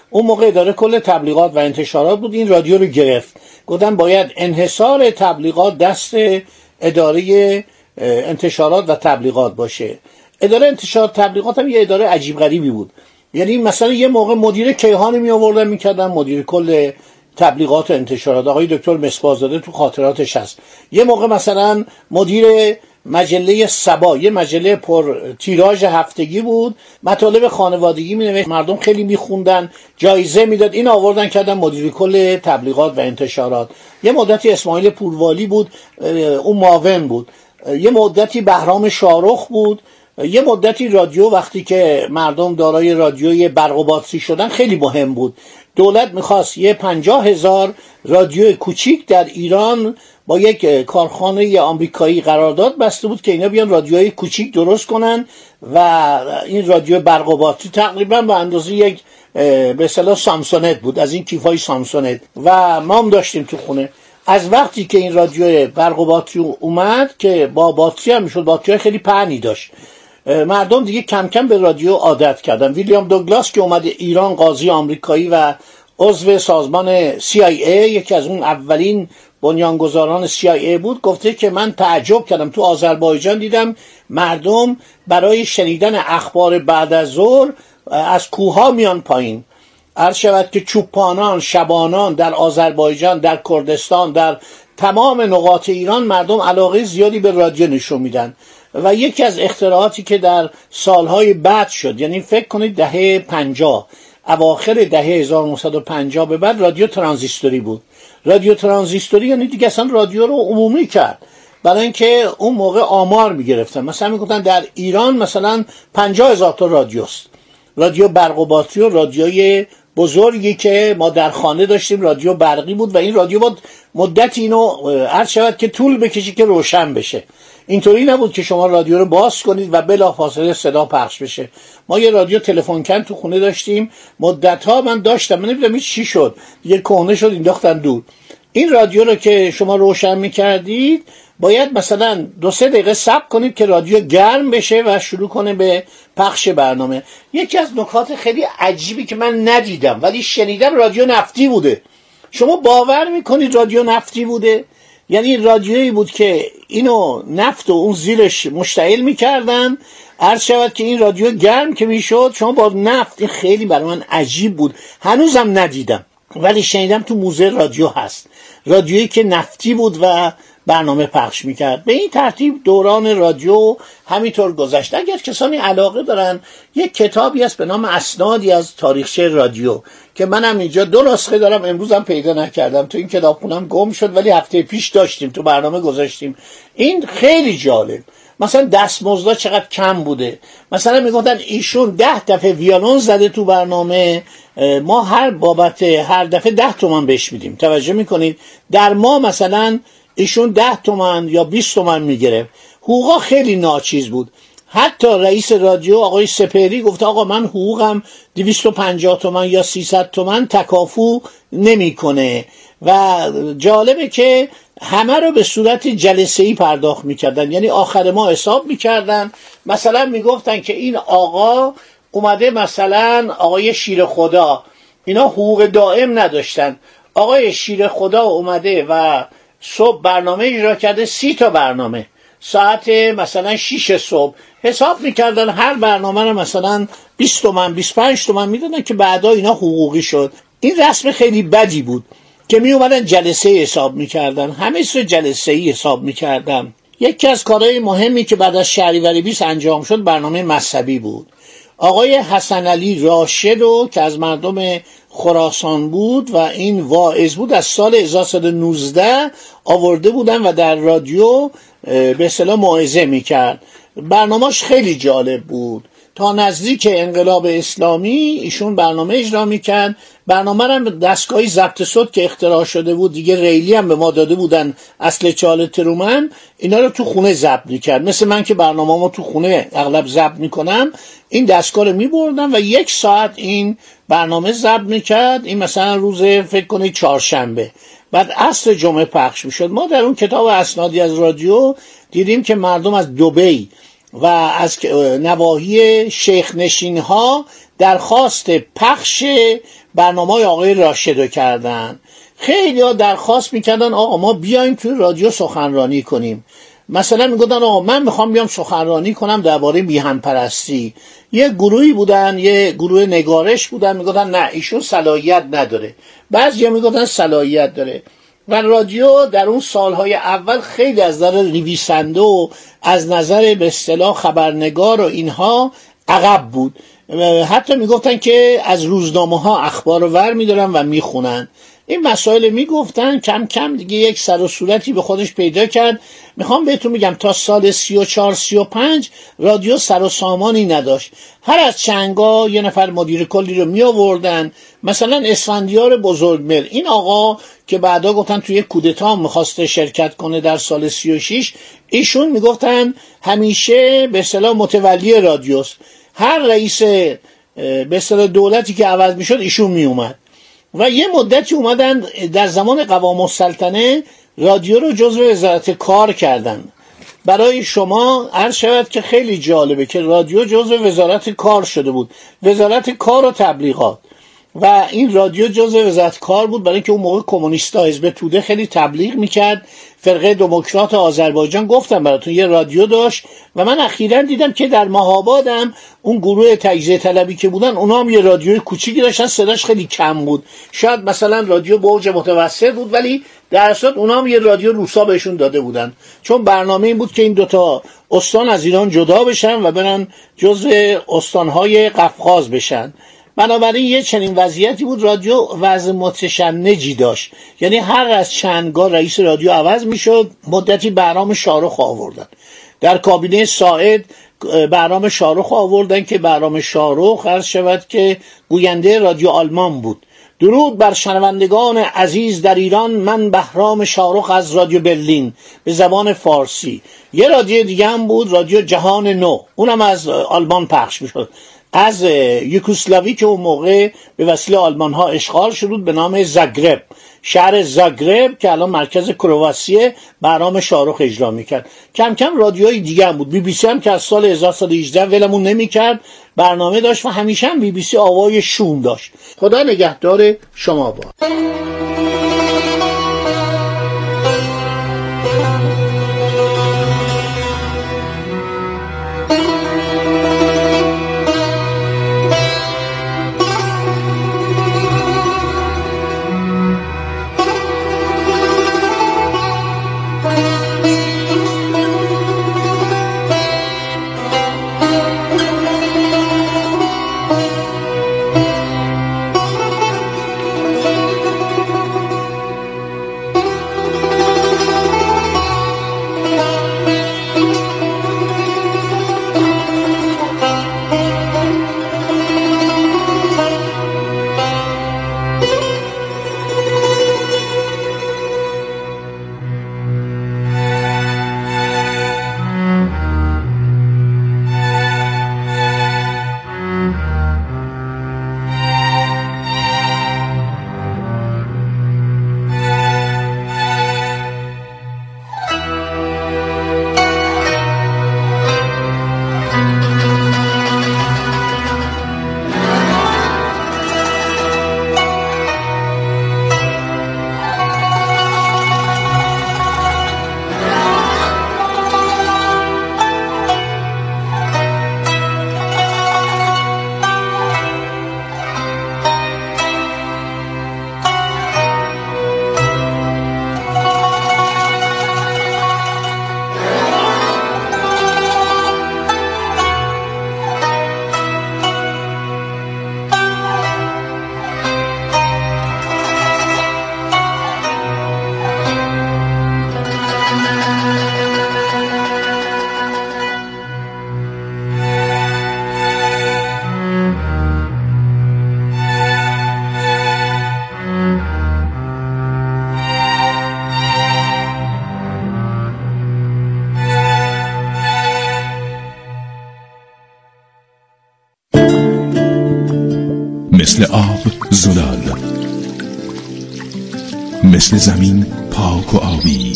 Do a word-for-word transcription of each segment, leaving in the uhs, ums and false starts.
اون موقع اداره کل تبلیغات و انتشارات بود، این رادیو رو گرفت. گفتن باید انحصار تبلیغات دست اداره انتشارات و تبلیغات باشه. اداره انتشارات تبلیغات هم یه اداره عجیب غریبی بود. یعنی مثلا یه موقع مدیر کیهانی می آوردن میکردن مدیر کل تبلیغات و انتشارات، آقای دکتر مصباح‌زاده تو خاطراتش هست. یه موقع مثلا مدیر مجله سبا، یه مجله پر تیراژ هفتگی بود، مطالب خانوادگی می مردم خیلی میخوندن، جایزه میداد، این آوردن کردن مدیر کل تبلیغات و انتشارات. یه مدتی اسماعیل پوروالی بود، اون معاون بود. یه مدتی بهرام شارخ بود. یه مدتی رادیو، وقتی که مردم دارای رادیوی برق و باتری شدن، خیلی مهم بود. دولت میخواست یه پنجاه هزار رادیو کوچیک در ایران با یک کارخانه آمریکایی قرارداد بسته بود که اینا بیان رادیوهای کوچیک درست کنن و این رادیو برق و باتری تقریبا به اندازه یک به اصطلاح سامسونت بود، از این کیفای سامسونت، و ما هم داشتیم تو خونه. از وقتی که این رادیو برق و باتری اومد که با باتری هم میشد، باتری خیلی پهنی داشت، مردم دیگه کم کم به رادیو عادت کردن. ویلیام دوگلاس که اومد ایران، قاضی آمریکایی و عضو سازمان سی آی ای، یکی از اون اولین بنیانگذاران سی آی ای بود، گفته که من تعجب کردم تو آذربایجان دیدم مردم برای شنیدن اخبار بعد از ظهر از کوهها میان پایین. عرض شود که چوپانان، شبانان در آذربایجان، در کردستان، در تمام نقاط ایران مردم علاقه زیادی به رادیو نشون میدن. و یکی از اختراعاتی که در سالهای بعد شد، یعنی فکر کنید دهه پنجاه، اواخر دهه هزار و نهصد و پنجاه به بعد، رادیو ترانزیستوری بود. رادیو ترانزیستوری یعنی دیگه اصلا رادیو رو عمومی کرد، برای اینکه اون موقع آمار میگرفتن، مثلا میگفتن در ایران مثلا پنجاه هزار تا رادیوست، رادیو برق و باتری و رادیوی بزرگی که ما در خانه داشتیم رادیو برقی بود و این رادیو بود مدتی اینو عرض شود که طول بکشی که روشن بشه. اینطوری نبود که شما رادیو رو باز کنید و بلافاصله صدا پخش بشه. ما یه رادیو تلفن کن تو خونه داشتیم، مدت‌ها من داشتم، من نمیدونم این چی شد، یه کهنه شد انداختن دور. این رادیو رو که شما روشن می‌کردید باید مثلا دو سه دقیقه صبر کنید که رادیو گرم بشه و شروع کنه به پخش برنامه. یکی از نکات خیلی عجیبی که من ندیدم ولی شنیدم، رادیو نفتی بوده. شما باور میکنید رادیو نفتی بوده؟ یعنی رادیویی بود که اینو نفت و اون زیرش مشتعل میکردن، عرض شود که این رادیو گرم که میشد شما با نفت. این خیلی برای من عجیب بود، هنوزم ندیدم ولی شنیدم تو موزه رادیو هست، رادیویی که نفتی بود و برنامه پخش میکرد. به این ترتیب دوران رادیو همینطور گذشت. اگر کسانی علاقه دارن، یک کتابی هست به نام اسنادی از تاریخچه رادیو که منم اینجا دو نسخه دارم، امروزم پیدا نکردم، تو این کتابخونم گم شد ولی هفته پیش داشتیم تو برنامه گذاشتیم. این خیلی جالب. مثلا دستمزد چقدر کم بوده، مثلا میگفتن ایشون ده دفعه ویولون زده تو برنامه، ما هر بابت هر دفعه ده تومن بهش میدیم. توجه میکنید در ما مثلا ایشون ده تومن یا بیست تومن میگرفت. حقوقا خیلی ناچیز بود. حتی رئیس رادیو آقای سپهری گفت آقا من حقوقم دویست و پنجاه تومن یا سیصد تومن تکافو نمیکنه. و جالبه که همه رو به صورت جلسه‌ای پرداخت میکردن، یعنی آخر ما حساب میکردن. مثلا میگفتن که این آقا اومده، مثلا آقای شیر خدا، اینا حقوق دائم نداشتن، آقای شیر خدا اومده و صبح برنامه اجرا کرده، سی تا برنامه، ساعت مثلا شیش صبح حساب میکردن، هر برنامه رو مثلا بیست تومن بیست و پنج تومن میدادن که بعدا اینا حقوقی شد. این رسم خیلی بدی بود که می اومدن جلسه حساب میکردن، همه سر جلسه ای حساب میکردن. یکی از کارهای مهمی که بعد از شهریور بیست انجام شد برنامه مذهبی بود. آقای حسن علی راشد رو که از مردم خراسان بود و این واعظ بود، از سال هزار و سیصد و نوزده آورده بودن و در رادیو به اصطلاح موعظه میکرد. برنامه‌اش خیلی جالب بود. تا نزدیک انقلاب اسلامی ایشون برنامه اجرا میکرد. برنامه رو دستگاهی ضبط صوت که اختراع شده بود، دیگه ریلی هم به ما داده بودن، اصل چال ترومن، اینا رو تو خونه ضبط میکرد. مثل من که برنامه ما تو خونه اغلب ضبط میکنم، این دستگاه رو میبردم و یک ساعت این برنامه ضبط میکرد. این مثلا روز فکر کنید چهارشنبه، بعد عصر جمعه پخش میشد. ما در اون کتاب اسنادی از رادیو دیدیم که مردم از دبی و از نواحی شیخ نشین ها درخواست پخش برنامه‌های آقای راشدو کردن. خیلی ها درخواست میکردن آقا ما بیایم توی رادیو سخنرانی کنیم. مثلا میگفتن آقا من میخوام بیام سخنرانی کنم درباره میهن پرستی. یه گروهی بودن، یه گروه نگارش بودن، میگفتن نه ایشون صلاحیت نداره. بعضیا میگفتن صلاحیت داره. و رادیو در اون سالهای اول خیلی از نظر نویسنده و از نظر به اصطلاح خبرنگار و اینها عقب بود. حتی میگفتن که از روزنامه ها اخبار رو ور میدارن و میخونن. این مسائل میگفتن، کم کم دیگه یک سر و صورتی به خودش پیدا کرد. میخوام بهتون میگم تا سال سی و چهار سی و پنج رادیو سر و سامانی نداشت. هر از چنگا یه نفر مدیر کلی رو می آوردن، مثلا اسفندیار بزرگمل، این آقا که بعدا گفتن توی کودتا میخواسته شرکت کنه در سال سی و شش، ایشون میگفتن همیشه به اصطلاح متولی رادیوست. هر رئیس به اصطلاح دولتی که عوض میشد ایشون میومد. و یه مدتی اومدن در زمان قوام السلطنه رادیو رو جزو وزارت کار کردن. برای شما عرض شود که خیلی جالبه که رادیو جزو وزارت کار شده بود، وزارت کار و تبلیغات. و این رادیو جزو وزارت کار بود برای اینکه اون موقع کمونیستا حزب توده خیلی تبلیغ میکرد. فرقه دموکرات آذربایجان گفتم براتون یه رادیو داشت. و من اخیراً دیدم که در مهابادم اون گروه تجزیه طلبی که بودن اونا هم یه رادیوی کوچیکی داشتن، صداش خیلی کم بود، شاید مثلا رادیو برج متوسط بود، ولی در اصل اونا هم یه رادیو روسا بهشون داده بودن، چون برنامه این بود که این دوتا استان از ایران جدا بشن و برن جزو استانهای قفقاز بشن. بنابراین یه چنین وضعیتی بود. رادیو وضع متشنجی داشت، یعنی هر از چندگاه رئیس رادیو عوض میشد. مدتی بهرام شاروخ آوردن در کابینه ساعد، بهرام شاروخ آوردن که بهرام شاروخ عرض شود که گوینده رادیو آلمان بود. درود بر شنوندگان عزیز در ایران، من بهرام شاروخ از رادیو برلین به زبان فارسی. یه رادیو دیگه هم بود، رادیو جهان نو، اونم از آلمان پخش میشد، از یوگسلاوی که اون موقع به وسیله آلمان ها اشغال شد به نام زاگرب. شهر زاگرب که الان مرکز کرواتیه بهرام شاروخ اجرا میکرد. کم کم رادیوهای دیگه هم بود. بی بی سی هم که از سال هزار و سیصد و هجده ولمون نمیکرد، برنامه داشت و همیشه هم بی بی سی آوای شوم داشت. خدا نگهدار شما با. مثل آب زلال، مثل زمین پاک و آبی،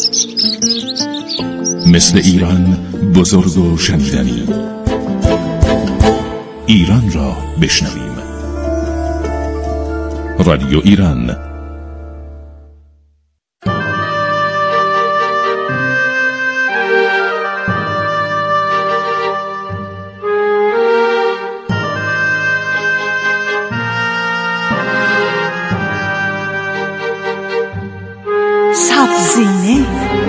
مثل ایران بزرگ و شنیدنی. ایران را بشنویم. رادیو ایران. سبزینه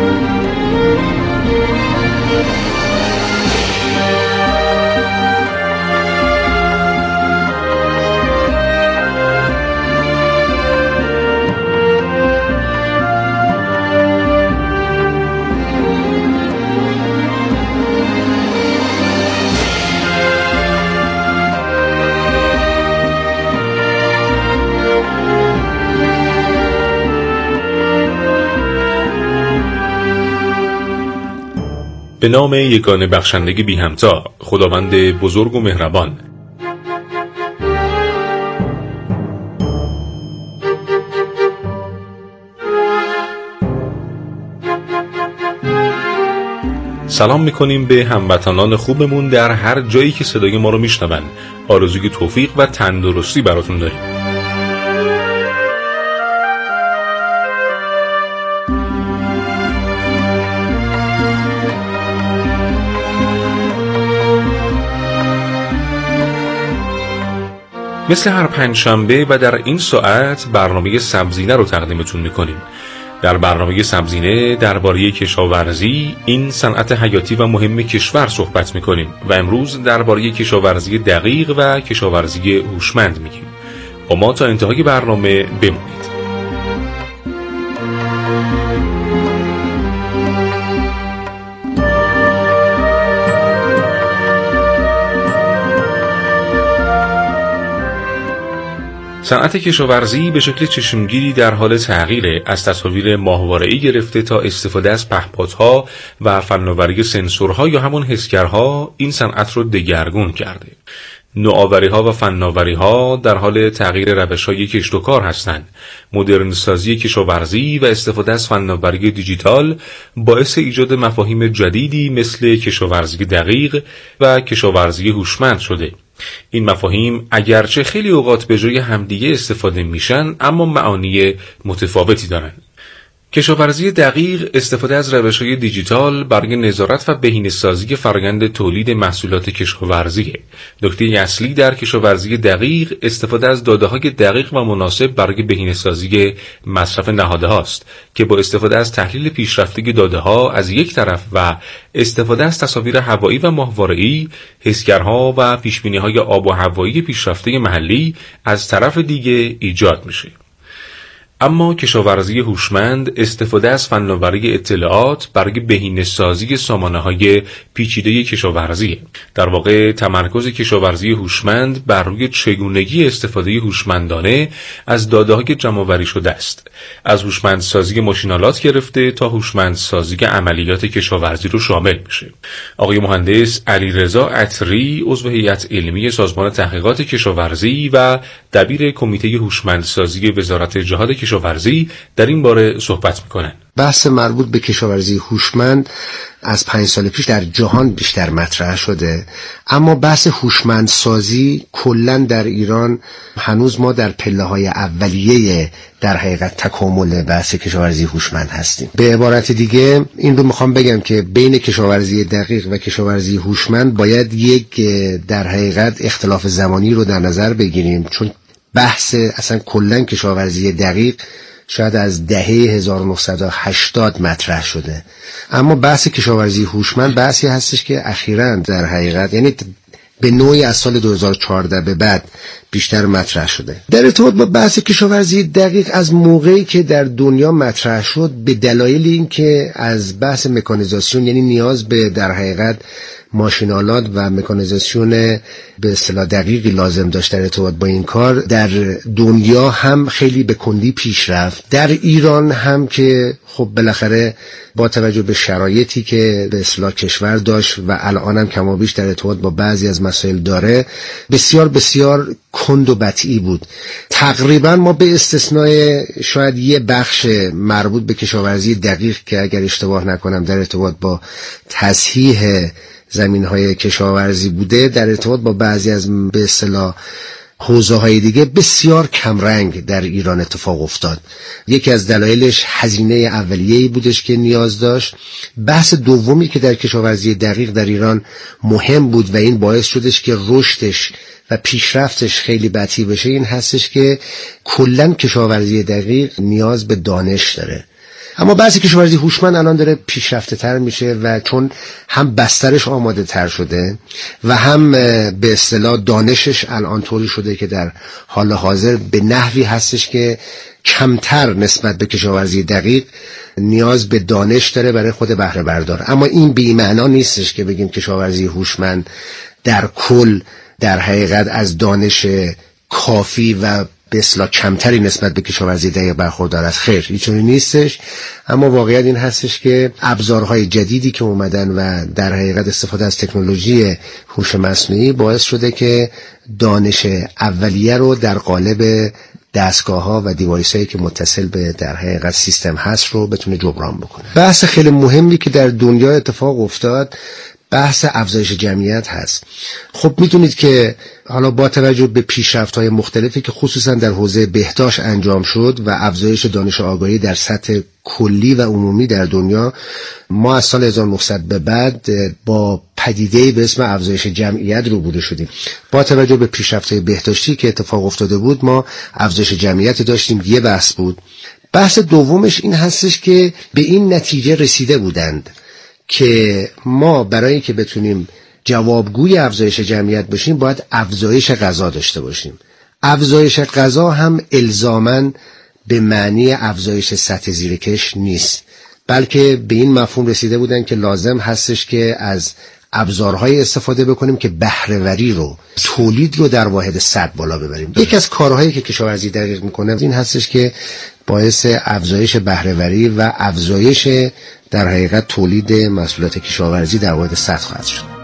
به نام یگانه بخشندگی بی همتا، خداوند بزرگ و مهربان. سلام میکنیم به هموطنان خوبمون در هر جایی که صدای ما رو میشنون. آرزوی توفیق و تندرستی براتون داریم. مثل هر پنجشنبه و در این ساعت برنامه سبزینه رو تقدیمتون میکنیم. در برنامه سبزینه درباره کشاورزی، این صنعت حیاتی و مهم کشور صحبت میکنیم و امروز درباره کشاورزی دقیق و کشاورزی هوشمند میگیم. با ما تا انتهای برنامه بمونید. صنعت کشاورزی به شکل چشمگیری در حال تغییره، از تصاویر ماهواره‌ای گرفته تا استفاده از پهپادها و فناوری سنسورها یا همون حسگرها این صنعت رو دگرگون کرده. نوآوری‌ها و فناوری‌ها در حال تغییر روش‌های کشت و کار هستند. مدرن‌سازی کشاورزی و استفاده از فناوری دیجیتال باعث ایجاد مفاهیم جدیدی مثل کشاورزی دقیق و کشاورزی هوشمند شده. این مفاهیم اگرچه خیلی اوقات به جای همدیگه استفاده میشن، اما معانی متفاوتی دارن. کشاورزی دقیق استفاده از روش‌های دیجیتال برای نظارت و بهینه‌سازی فرآیند تولید محصولات کشاورزیه. نکته اصلی در کشاورزی دقیق استفاده از داده‌های دقیق و مناسب برای بهینه‌سازی مصرف نهاده‌هاست که با استفاده از تحلیل پیشرفته داده‌ها از یک طرف و استفاده از تصاویر هوایی و ماهواره‌ای، حسگرها و پیش‌بینی‌های آب و هوایی پیشرفته محلی از طرف دیگه ایجاد میشه. اما کشاورزی هوشمند استفاده از فناوری اطلاعات برای بهینه‌سازی سامانه‌های پیچیده کشاورزی. در واقع تمرکز کشاورزی هوشمند بر روی چگونگی استفاده هوشمندانه از داده‌های جمع‌آوری شده است. از هوشمندسازی ماشین‌آلات گرفته تا هوشمندسازی عملیات کشاورزی رو شامل میشه. آقای مهندس علیرضا عطری، عضو هیئت علمی سازمان تحقیقات کشاورزی و دبیر کمیته هوشمندسازی وزارت جهاد کشاورزی در این باره صحبت میکنن. بحث مربوط به کشاورزی هوشمند از پنج سال پیش در جهان بیشتر مطرح شده، اما بحث هوشمندسازی کلاً در ایران هنوز ما در پله‌های اولیه در حقیقت تکامل بحث کشاورزی هوشمند هستیم. به عبارت دیگه این رو میخوام بگم که بین کشاورزی دقیق و کشاورزی هوشمند باید یک در حقیقت اختلاف زمانی رو در نظر بگیریم، چون بحث اصلا کلاً کشاورزی دقیق شاید از دهه هزار و نهصد و هشتاد مطرح شده، اما بحث کشاورزی هوشمند بحثی هستش که اخیراً در حقیقت یعنی به نوعی از سال دو هزار و چهارده به بعد بیشتر مطرح شده. در ارتباط با بحث کشاورزی دقیق از موقعی که در دنیا مطرح شد، به دلایل اینکه از بحث مکانیزاسیون یعنی نیاز به در حقیقت ماشین‌آلات و مکانیزاسیون به اصطلاح دقیقی لازم داشت در ارتباط با این کار، در دنیا هم خیلی به کندی پیش رفت، در ایران هم که خب بالاخره با توجه به شرایطی که به اصطلاح کشور داشت و الان هم کم و بیش در ارتباط با بعضی از مسائل داره، بسیار بسیار کند و بطیئی بود. تقریبا ما به استثنای شاید یه بخش مربوط به کشاورزی دقیق که اگر اشتباه نکنم در ارتباط با تصحیح زمین‌های کشاورزی بوده، در ارتباط با بعضی از به اصطلاح حوزه های دیگه بسیار کمرنگ در ایران اتفاق افتاد. یکی از دلایلش هزینه اولیه‌ای بودش که نیاز داشت. بحث دومی که در کشاورزی دقیق در ایران مهم بود و این باعث شدش که رشدش و پیشرفتش خیلی بطیء بشه این هستش که کلاً کشاورزی دقیق نیاز به دانش داره. اما بعضی کشاورزی هوشمند الان داره پیشرفته تر میشه و چون هم بسترش آماده تر شده و هم به اصطلاح دانشش الان طوری شده که در حال حاضر به نحوی هستش که کمتر نسبت به کشاورزی دقیق نیاز به دانش داره برای خود بهره بردار. اما این بی معنا نیستش که بگیم کشاورزی هوشمند در کل در حقیقت از دانش کافی و به اصطلاح کمتری نسبت به کشاورزی دقیق برخوردار است. خیر، اینطوری نیستش. اما واقعیت این هستش که ابزارهای جدیدی که اومدن و در حقیقت استفاده از تکنولوژی هوش مصنوعی باعث شده که دانش اولیه رو در قالب دستگاه‌ها و دیوایس‌هایی که متصل به در حقیقت سیستم هست رو بتونه جبران بکنه. بحث خیلی مهمی که در دنیا اتفاق افتاد بحث افزایش جمعیت هست. خب میدونید که حالا با توجه به پیشرفت‌های مختلفی که خصوصا در حوزه بهداشت انجام شد و افزایش دانش آگاهی در سطح کلی و عمومی در دنیا، ما از سال هزار و نهصد به بعد با پدیده‌ای به اسم افزایش جمعیت روبرو شدیم. با توجه به پیشرفت‌های بهداشتی که اتفاق افتاده بود ما افزایش جمعیت داشتیم. یه بحث بود. بحث دومش این هستش که به این نتیجه رسیده بودند که ما برای که بتونیم جوابگوی افزایش جمعیت باشیم باید افزایش غذا داشته باشیم. افزایش غذا هم الزاماً به معنی افزایش سطح زیرکش نیست، بلکه به این مفهوم رسیده بودن که لازم هستش که از ابزارهای استفاده بکنیم که بهره‌وری رو، تولید رو در واحد صد بالا ببریم. یکی از کارهایی که کشاورزی دقیق میکنه این هستش که باعث افزایش بهره‌وری و افزایش در حقیقت تولید محصولات کشاورزی در واحد صد خواهد شد.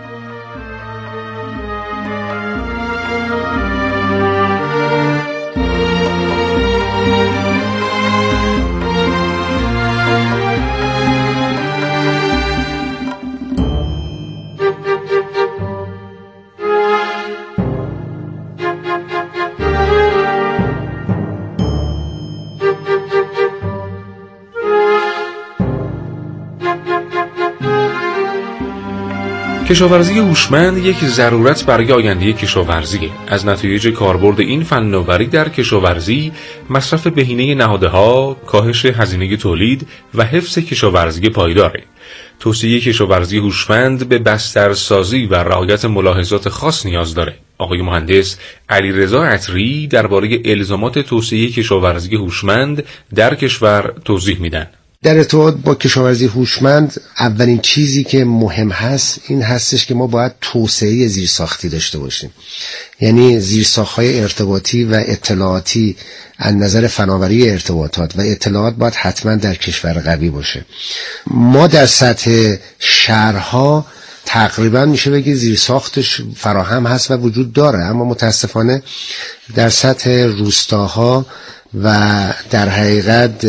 کشاورزی هوشمند یک ضرورت برای آینده کشاورزی. از نتایج کاربرد این فناوری در کشاورزی مصرف بهینه نهادها، کاهش هزینه تولید و حفظ کشاورزی پایداره. توسعه کشاورزی هوشمند به بسترسازی و رعایت ملاحظات خاص نیاز داره. آقای مهندس علیرضا عطری درباره الزامات توسعه کشاورزی هوشمند در کشور توضیح میدن. در ارتباط با کشاورزی هوشمند اولین چیزی که مهم هست این هستش که ما باید توسعه زیرساختی داشته باشیم. یعنی زیرساخت‌های ارتباطی و اطلاعاتی از نظر فناوری ارتباطات و اطلاعات باید حتما در کشور قوی باشه. ما در سطح شهرها تقریبا میشه بگی زیرساختش فراهم هست و وجود داره، اما متاسفانه در سطح روستاها و در حقیقت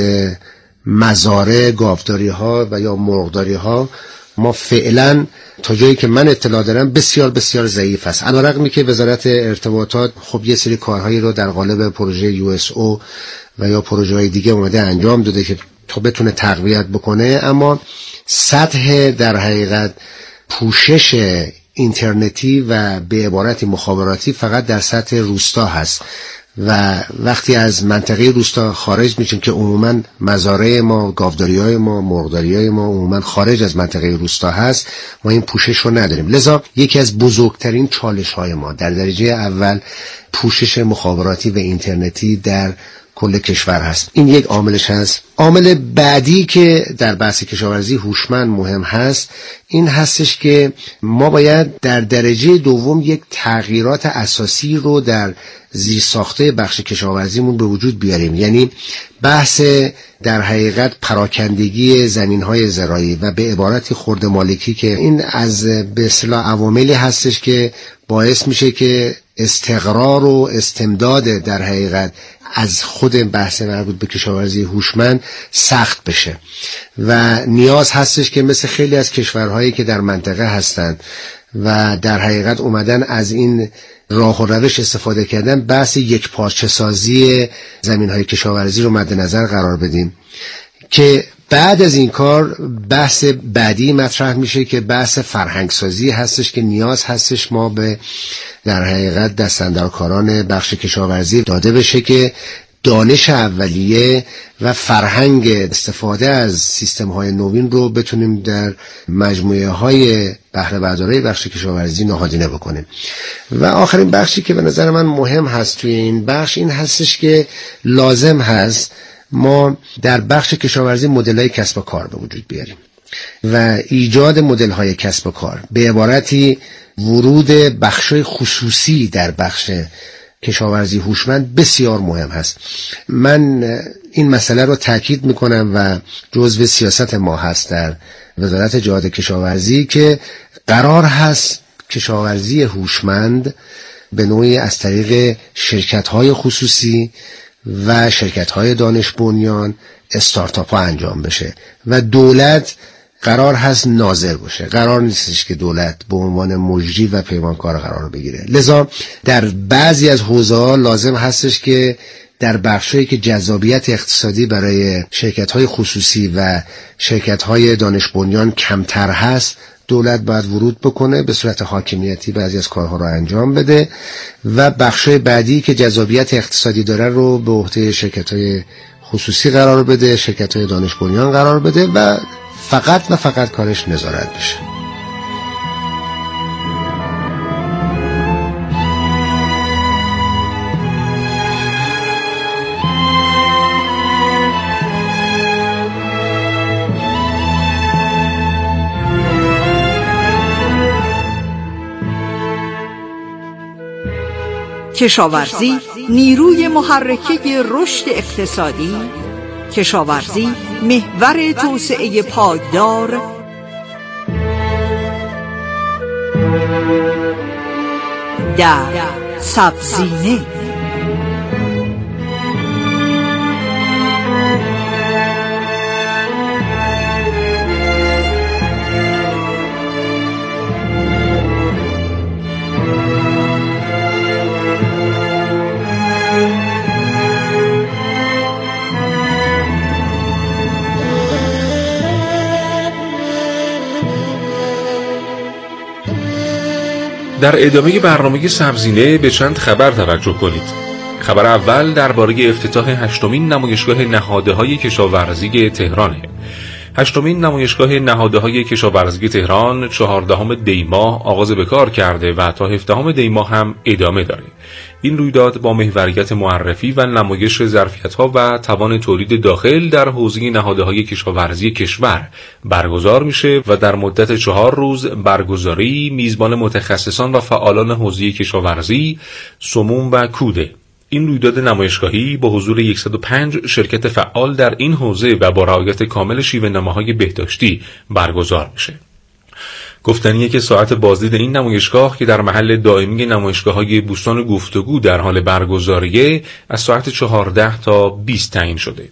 مزارع گاوداری ها و یا مرغداری ها ما فعلا تا جایی که من اطلاع دارم بسیار بسیار ضعیف است. علیرغمی که وزارت ارتباطات خب یه سری کارهایی رو در قالب پروژه یو اس او و یا پروژه های دیگه اومده انجام داده که تا بتونه تقویت بکنه، اما سطح در حقیقت پوشش اینترنتی و به عبارتی مخابراتی فقط در سطح روستا هست و وقتی از منطقه روستا خارج میشیم که عموما مزارع ما، گاوداری‌های ما، مرغداری‌های ما عموما خارج از منطقه روستا هست، ما این پوشش رو نداریم. لذا یکی از بزرگترین چالش‌های ما در درجه اول پوشش مخابراتی و اینترنتی در کل کشور هست. این یک عاملش هست. عامل بعدی که در بحث کشاورزی هوشمند مهم هست این هستش که ما باید در درجه دوم یک تغییرات اساسی رو در زیرساخته بخش کشاورزیمون به وجود بیاریم. یعنی بحث در حقیقت پراکندگی زمین‌های زراعی و به عبارتی خرد مالکی که این از به اصطلاح عواملی هستش که باعث میشه که استقرار و استمداد در حقیقت از خود بحث مربوط به کشاورزی هوشمند سخت بشه و نیاز هستش که مثل خیلی از کشورهایی که در منطقه هستند و در حقیقت اومدن از این راه و روش استفاده کردن، بحث یک پارچه سازی زمین‌های کشاورزی رو مد نظر قرار بدیم که بعد از این کار بحث بعدی مطرح میشه که بحث فرهنگ سازی هستش که نیاز هستش ما به در حقیقت دستاندرکاران بخش کشاورزی داده بشه که دانش اولیه و فرهنگ استفاده از سیستم های نوین رو بتونیم در مجموعه های بهره برداری بخش کشاورزی نهادینه بکنیم. و آخرین بخشی که به نظر من مهم هست توی این بخش این هستش که لازم هست ما در بخش کشاورزی مدل‌های کسب و کار به وجود بیاریم و ایجاد مدل‌های کسب و کار، به عبارتی ورود بخش‌های خصوصی در بخش کشاورزی هوشمند بسیار مهم هست. من این مسئله رو تاکید میکنم و جزو سیاست ما هست در وزارت جهاد کشاورزی که قرار هست کشاورزی هوشمند به نوعی از طریق شرکت‌های خصوصی و شرکت‌های دانش بنیان استارتاپ ها انجام بشه و دولت قرار هست ناظر باشه، قرار نیستش که دولت به عنوان مجری و پیمانکار قرار بگیره. لذا در بعضی از حوزه‌ها لازم هستش که در بخشایی که جذابیت اقتصادی برای شرکت‌های خصوصی و شرکت‌های دانش بنیان کمتر هست، دولت باید ورود بکنه، به صورت حاکمیتی بعضی از کارها رو انجام بده و بخشای بعدی که جذابیت اقتصادی داره رو به عهده شرکت‌های خصوصی قرار بده، شرکت‌های دانش بنیان قرار بده و فقط و فقط کارش نظارت بشه. کشاورزی نیروی محرکه رشد اقتصادی، کشاورزی محور توسعه پایدار، در سبزینه. در ادامه برنامه سبزینه به چند خبر توجه کنید. خبر اول درباره افتتاح هشتمین نمایشگاه نهادهای کشاورزی تهرانه. هشتمین نمایشگاه نهادهای کشاورزی تهران چهاردهم دی ماه آغاز به کار کرده و تا هفدهم دی ماه هم ادامه داره. این رویداد با محوریت معرفی و نمایش ظرفیت‌ها و توان تولید داخل در حوزه نهادهای کشاورزی کشور برگزار میشه و در مدت چهار روز برگزاری میزبان متخصصان و فعالان حوزه کشاورزی، سموم و کوده. این رویداد نمایشگاهی با حضور صد و پنج شرکت فعال در این حوزه و با رعایت کامل شیوه‌نماهای بهداشتی برگزار میشه. گفتنیه که ساعت بازدید این نمایشگاه که در محل دائمی نمایشگاه‌های بوستان گفتگو در حال برگزاریه از ساعت چهارده تا بیست تعیین شده.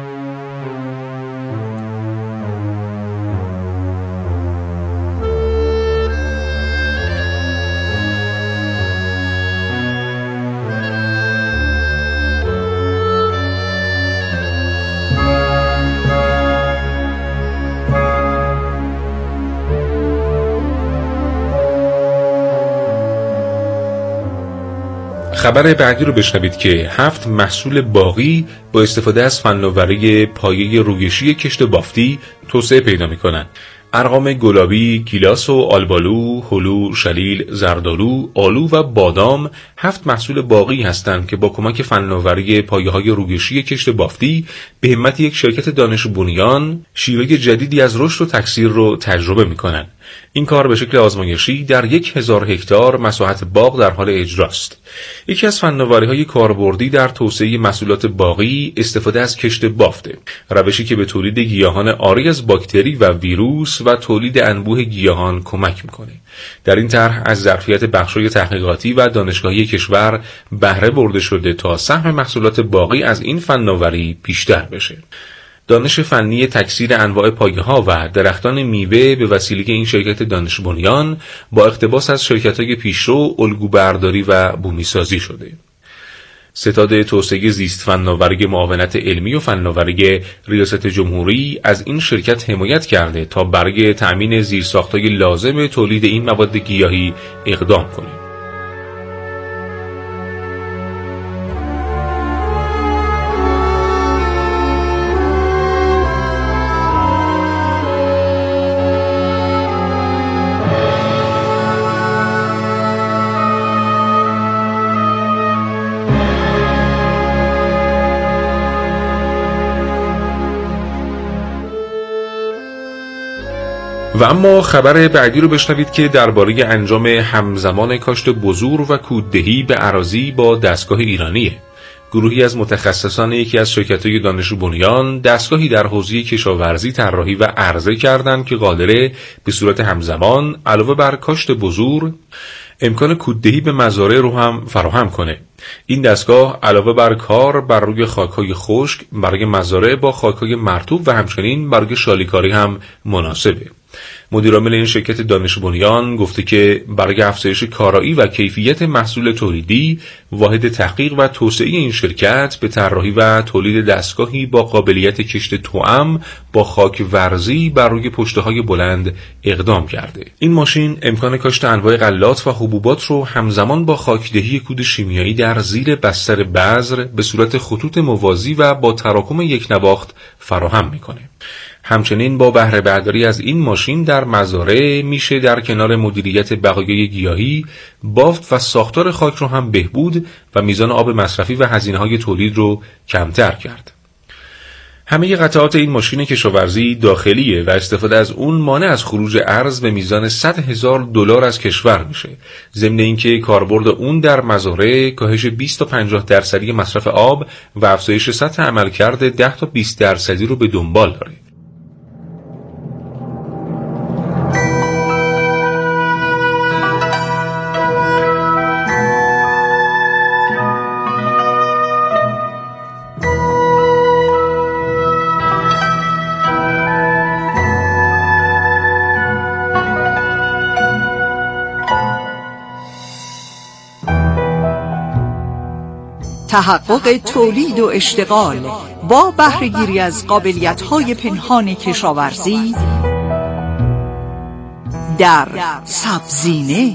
خبر بعدی رو بشنوید که هفت محصول باغی با استفاده از فناوری پایه رویشی کشت بافتی توسعه پیدا می‌کنند. ارقام گلابی، گیلاس و آلبالو، هلو، شلیل، زردالو، آلو و بادام هفت محصول باغی هستند که با کمک فناوری پایه‌های رویشی کشت بافتی به همت یک شرکت دانش بنیان شیوه جدیدی از رشد و تکثیر رو تجربه می‌کنند. این کار به شکل آزمایشی در یک هزار هکتار مساحت باغ در حال اجراست. یکی از فناوری‌های کاربردی در توسعه محصولات باغی استفاده از کشت بافته، روشی که به تولید گیاهان عاری از باکتری و ویروس و تولید انبوه گیاهان کمک میکنه. در این طرح از ظرفیت بخش‌های تحقیقاتی و دانشگاهی کشور بهره برده شده تا سهم محصولات باغی از این فناوری بیشتر بشه. دانش فنی تکثیر انواع پایه‌ها و درختان میوه به وسیله این شرکت دانش بنیان با اقتباس از شرکت‌های پیشرو الگو برداری و بومی سازی شده. ستاد توسعه زیست فناوری معاونت علمی و فناوری ریاست جمهوری از این شرکت حمایت کرده تا برای تأمین زیرساخت‌های لازم تولید این مواد گیاهی اقدام کنه. و اما خبر بعدی رو بشنوید که درباره انجام همزمان کاشت بذور و کوددهی به اراضی با دستگاه ایرانیه. گروهی از متخصصان یکی از شرکت‌های دانش بنیان دستگاهی در حوزه کشاورزی طراحی و عرضه کردند که قادره به صورت همزمان علاوه بر کاشت بذور امکان کوددهی به مزارع رو هم فراهم کنه. این دستگاه علاوه بر کار بر روی خاک‌های خشک برای مزارع با خاک‌های مرطوب و همچنین برای شالیکاری هم مناسبه. مدیرعامل این شرکت دانش بنیان گفته که برای افزایش کارایی و کیفیت محصول تولیدی، واحد تحقیق و توسعه این شرکت به طراحی و تولید دستگاهی با قابلیت کشت توأم با خاک ورزی بر روی پشته‌های بلند اقدام کرده. این ماشین امکان کاشت انواع غلات و حبوبات رو همزمان با خاکدهی کود شیمیایی در زیر بستر بذر به صورت خطوط موازی و با تراکم یک نواخت فراهم میکنه. همچنین با بهره برداری از این ماشین در مزارع میشه در کنار مدیریت بقایای گیاهی، بافت و ساختار خاک رو هم بهبود و میزان آب مصرفی و هزینه‌های تولید رو کمتر کرد. همه قطعات این ماشین کشاورزی داخلیه و استفاده از اون مانع از خروج ارز به میزان صد هزار دلار از کشور میشه. ضمن اینکه کاربرد اون در مزارع کاهش بیست تا پنجاه درصدی مصرف آب و افزایش سطح عملکرد ده تا بیست درصدی رو به دنبال داره. تحقق تولید و اشتغال با بهره‌گیری از قابلیت‌های پنهان کشاورزی در سبزینه.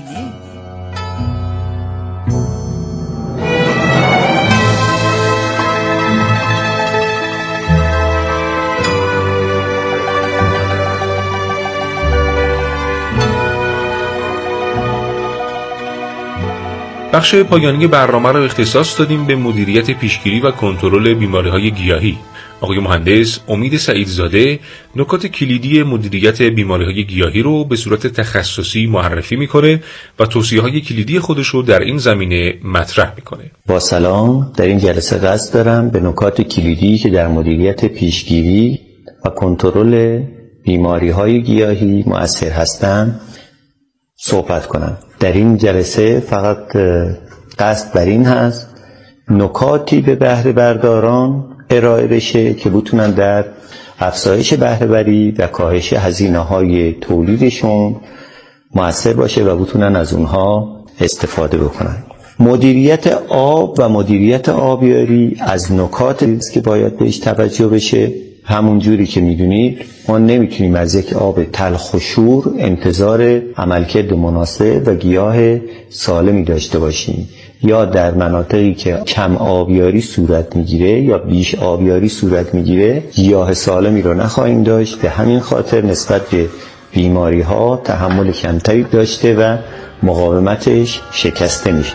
بخش پایانی برنامه را اختصاص دادیم به مدیریت پیشگیری و کنترل بیماری‌های گیاهی. آقای مهندس امید سعیدزاده نکات کلیدی مدیریت بیماری‌های گیاهی رو به صورت تخصصی معرفی می‌کنه و توصیه‌های کلیدی خودش رو در این زمینه مطرح می‌کنه. با سلام، در این جلسه قصد دارم به نکات کلیدی که در مدیریت پیشگیری و کنترل بیماری‌های گیاهی مؤثر هستند صحبت کنم. در این جلسه فقط قصد بر این هست نکاتی به بهره برداران ارائه بشه که بتونن در افزایش بهره بری و کاهش هزینه‌های تولیدشون مؤثر باشه و بتونن از اونها استفاده بکنن. مدیریت آب و مدیریت آبیاری از نکاتی است که باید بهش توجه بشه. همون جوری که میدونید ما نمیتونیم از یک آب تلخ و شور انتظار عملکرد مناسب و گیاه سالمی داشته باشیم، یا در مناطقی که کم آبیاری صورت میگیره یا بیش آبیاری صورت میگیره گیاه سالمی رو نخواهیم داشت. به همین خاطر نسبت به بیماری ها تحمل کمتری داشته و مقاومتش شکسته میشه.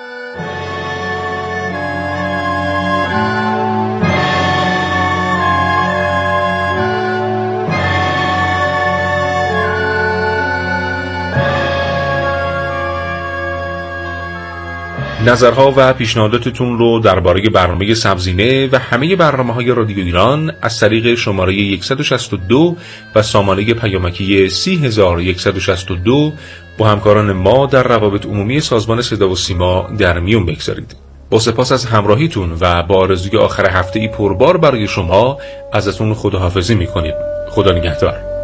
نظرها و پیشنهاداتتون رو درباره برنامه سبزینه و همه برنامه‌های رادیو ایران از طریق شماره صد و شصت و دو و سامانه پیامکی سی هزار و صد و شصت و دو با همکاران ما در روابط عمومی سازمان صدا و سیما در میون بگذارید. با سپاس از همراهیتون و با آرزوی آخر هفته ای پربار برای شما ازتون خداحافظی میکنیم. خدا نگهدار.